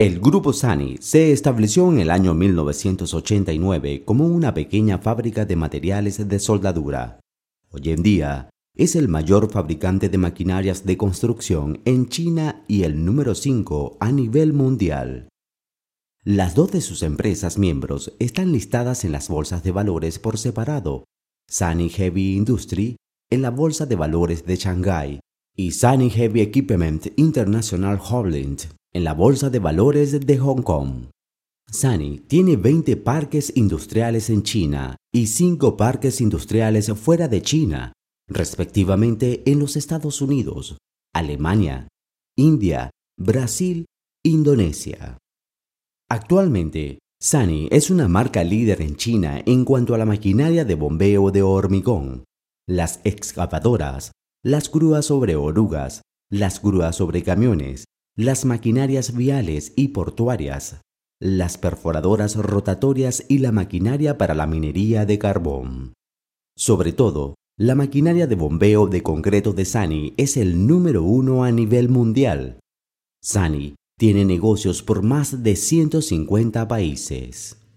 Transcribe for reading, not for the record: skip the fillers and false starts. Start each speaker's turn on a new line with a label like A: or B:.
A: El grupo Sany se estableció en el año 1989 como una pequeña fábrica de materiales de soldadura. Hoy en día es el mayor fabricante de maquinarias de construcción en China y el número 5 a nivel mundial. Las dos de sus empresas miembros están listadas en las bolsas de valores por separado: Sany Heavy Industry en la Bolsa de Valores de Shanghái y Sany Heavy Equipment International Holding en la Bolsa de Valores de Hong Kong. Sany tiene 20 parques industriales en China y 5 parques industriales fuera de China, respectivamente en los Estados Unidos, Alemania, India, Brasil, Indonesia. Actualmente, Sany es una marca líder en China en cuanto a la maquinaria de bombeo de hormigón, las excavadoras, las grúas sobre orugas, las grúas sobre camiones, las maquinarias viales y portuarias, las perforadoras rotatorias y la maquinaria para la minería de carbón. Sobre todo, la maquinaria de bombeo de concreto de Sany es el número 1 a nivel mundial. Sany tiene negocios por más de 150 países.